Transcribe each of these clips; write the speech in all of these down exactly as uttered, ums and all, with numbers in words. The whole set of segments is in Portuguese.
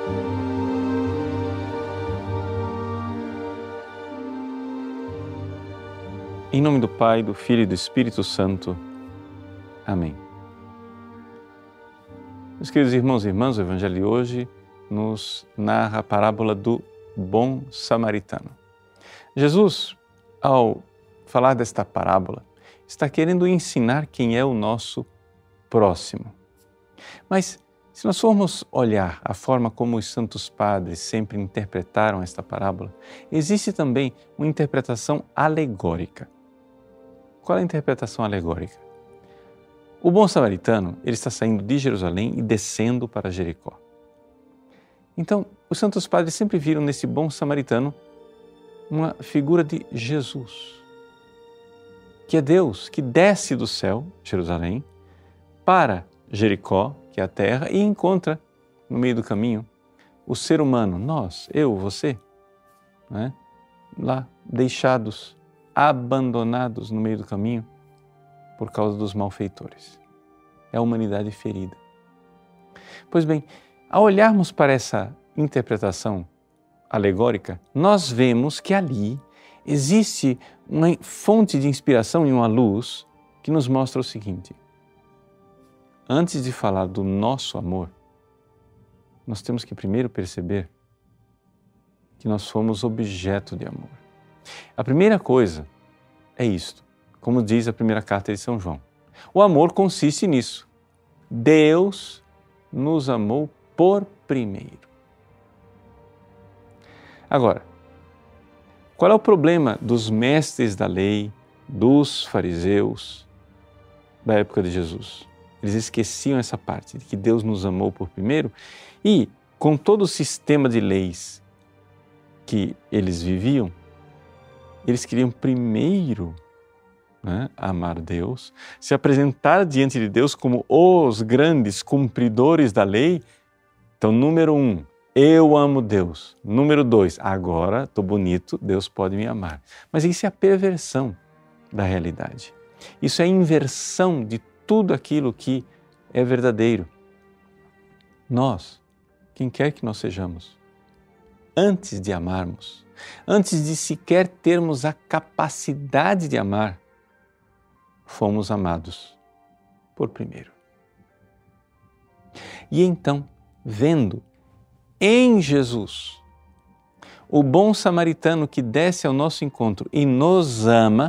Em nome do Pai, do Filho e do Espírito Santo. Amém. Meus queridos irmãos e irmãs, o Evangelho de hoje nos narra a parábola do bom samaritano. Jesus, ao falar desta parábola, está querendo ensinar quem é o nosso próximo. Mas, se nós formos olhar a forma como os santos padres sempre interpretaram esta parábola, existe também uma interpretação alegórica. Qual é a interpretação alegórica? O bom samaritano, ele está saindo de Jerusalém e descendo para Jericó. Então, os santos padres sempre viram nesse bom samaritano uma figura de Jesus, que é Deus, que desce do céu, Jerusalém, para Jericó, que é a terra, e encontra no meio do caminho o ser humano, nós, eu, você, né? Lá deixados, abandonados no meio do caminho por causa dos malfeitores. É a humanidade ferida. Pois bem, ao olharmos para essa interpretação alegórica, nós vemos que ali existe uma fonte de inspiração e uma luz que nos mostra o seguinte: antes de falar do nosso amor, nós temos que primeiro perceber que nós somos objeto de amor. A primeira coisa é isto, como diz a primeira carta de São João. O amor consiste nisso. Deus nos amou por primeiro. Agora, qual é o problema dos mestres da lei, dos fariseus da época de Jesus? Eles esqueciam essa parte, de que Deus nos amou por primeiro e, com todo o sistema de leis que eles viviam, eles queriam primeiro, né, amar Deus, se apresentar diante de Deus como os grandes cumpridores da lei. Então, número um, eu amo Deus. Número dois, agora estou bonito, Deus pode me amar. Mas isso é a perversão da realidade. Isso é a inversão de tudo aquilo que é verdadeiro. Nós, quem quer que nós sejamos, antes de amarmos, antes de sequer termos a capacidade de amar, fomos amados por primeiro. E então, vendo em Jesus o bom samaritano que desce ao nosso encontro e nos ama,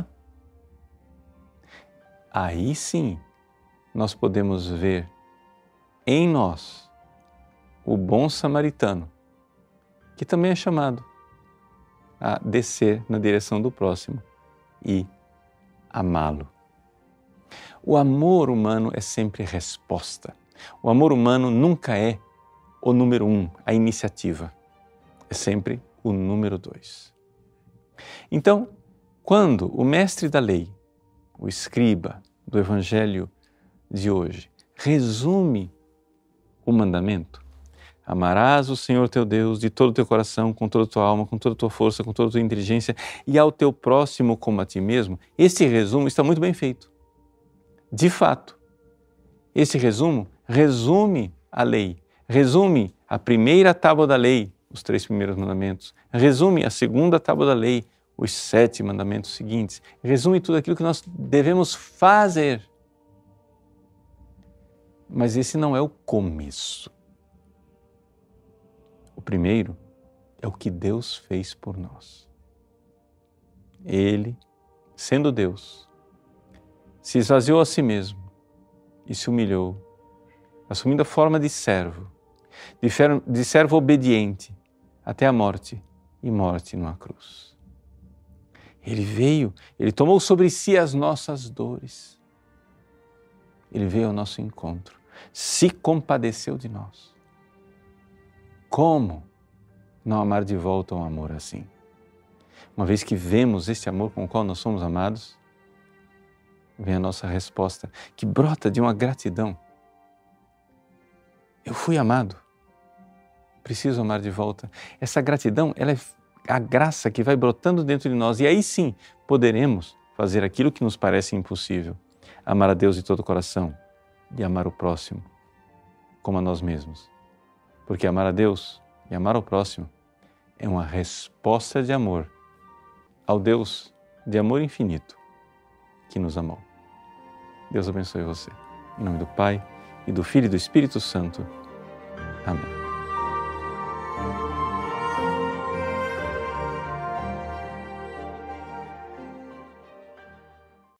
aí sim nós podemos ver em nós o bom samaritano, que também é chamado a descer na direção do próximo e amá-lo. O amor humano é sempre resposta. O amor humano nunca é o número um, a iniciativa. É sempre o número dois. Então, quando o mestre da lei, o escriba do Evangelho de hoje, resume o mandamento: amarás o Senhor teu Deus de todo o teu coração, com toda a tua alma, com toda a tua força, com toda a tua inteligência e ao teu próximo como a ti mesmo, esse resumo está muito bem feito. De fato, esse resumo resume a lei, resume a primeira tábua da lei, os três primeiros mandamentos, resume a segunda tábua da lei, os sete mandamentos seguintes, resume tudo aquilo que nós devemos fazer. Mas esse não é o começo. O primeiro é o que Deus fez por nós. Ele, sendo Deus, se esvaziou a si mesmo e se humilhou, assumindo a forma de servo, de, fer- de servo obediente até a morte e morte numa cruz. Ele veio, ele tomou sobre si as nossas dores. Ele veio ao nosso encontro, se compadeceu de nós. Como não amar de volta um amor assim? Uma vez que vemos este amor com o qual nós somos amados, vem a nossa resposta, que brota de uma gratidão. Eu fui amado, preciso amar de volta. Essa gratidão, ela é a graça que vai brotando dentro de nós, e aí sim poderemos fazer aquilo que nos parece impossível: amar a Deus de todo o coração e amar o próximo como a nós mesmos. Porque amar a Deus E amar ao próximo é uma resposta de amor ao Deus de amor infinito que nos amou. Deus abençoe você. Em nome do Pai, e do Filho e do Espírito Santo. Amém.